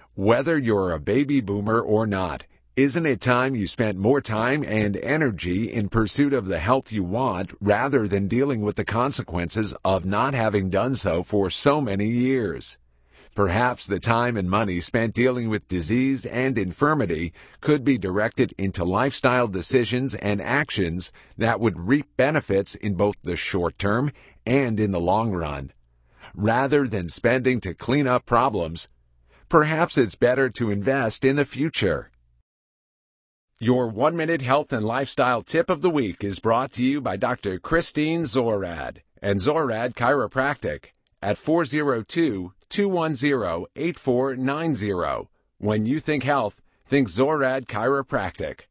Whether you're a baby boomer or not, isn't it time you spent more time and energy in pursuit of the health you want rather than dealing with the consequences of not having done so for so many years? Perhaps the time and money spent dealing with disease and infirmity could be directed into lifestyle decisions and actions that would reap benefits in both the short term and in the long run. Rather than spending to clean up problems, perhaps it's better to invest in the future. Your 1-minute health and lifestyle tip of the week is brought to you by Dr. Christine Zorad and Zorad Chiropractic at 402-210-8490. When you think health, think Zorad Chiropractic.